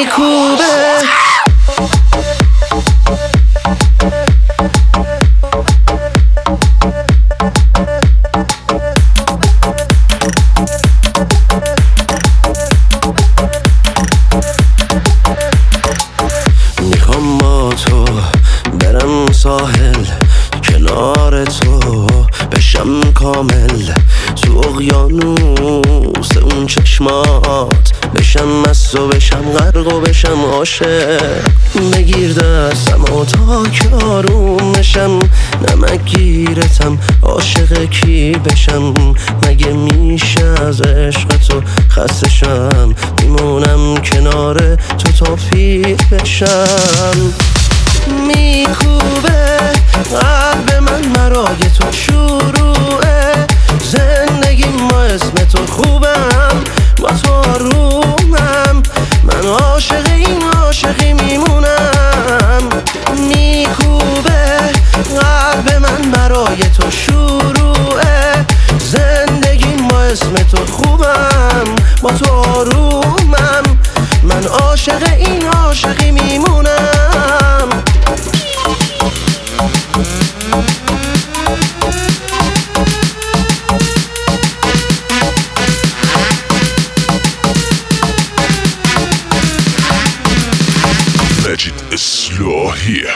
میکوبه. میخوام با تو برم ساحل، کنار تو بشم کامل، تو اقیانوس اون چشمات بشم مست و بشم غرق و بشم عاشق. بگیر دستم و تا که آروم بشم، نمک گیرتم عاشق کی بشم. مگه میشه از عشق تو خسته شم، میمونم کنار تو تا پیر بشم. میکوبه قلب من مرای تو شروعه، زندگیم با اسم تو خوبم، با تو آرومم، من عاشق این عاشقی میمونم. میکوبه قلب من برای تو شروعه، زندگیم با اسم تو خوبم، با تو آرومم، من عاشق این عاشقی میمونم. Legend Islah here.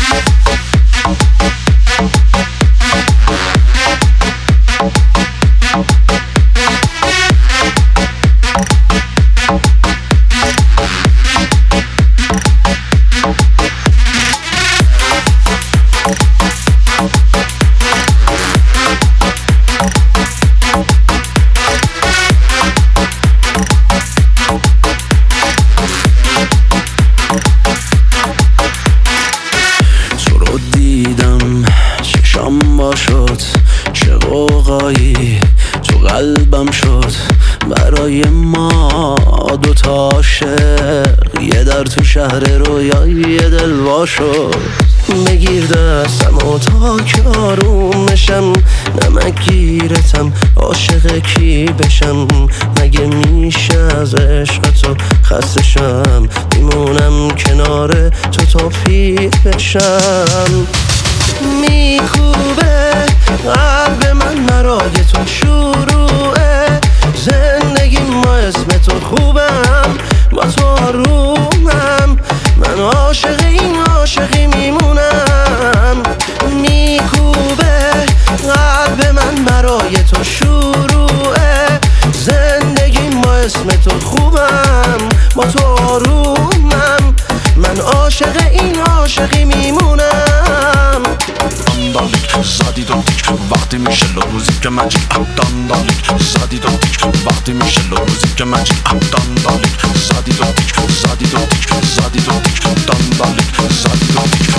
دیدم چشام با شد، چه غوغایی تو قلبم شد. برای ما دوتا عاشق، یه در تو شهر رویایی دل وا شد. بگیر دستم و تا که آروم بشم، نمک گیرتم عاشق کی بشم. مگه میشه از عشق تو خسته شم، میمونم کنار تو تا پیر بشم. میکوبه قلب من مرای تو شروعه، زندگیم با اسم تو خوبم، با تو آرومم، من عاشق این عاشقی میمونم. میکوبه قلب من برای تو شروعه، زندگیم با اسم تو خوبم، با تو آرومم، من عاشق این عاشقی میمونم. داندالیک زدی دو تیک وقتی میشه روزی که مجید داندالیک زدی دو تیک وقتی میشه روزی که مجید داندالیک زدی دو تیک زدی دو تیک زدی دو تیک داندالیک زدی دو تیک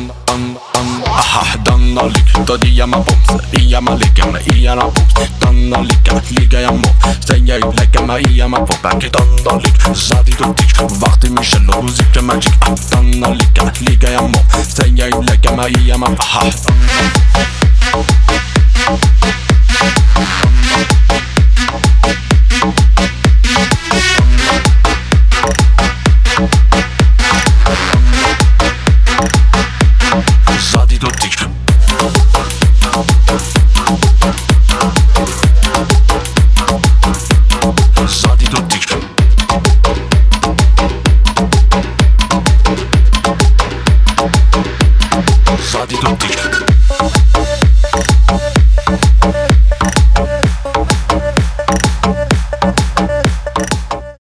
داندالیک دادی یا ما بومس یا ما لیگم یا ما بومس داندالیک لیگا یا ما سیای لیگم یا ما بومس داندالیک زدی دو تیک وقتی میشه روزی که مجید داندالیک لیگا یا ما سیای لیگم یا ما زدی دو تیک زدی دو تیک زدی دو تیک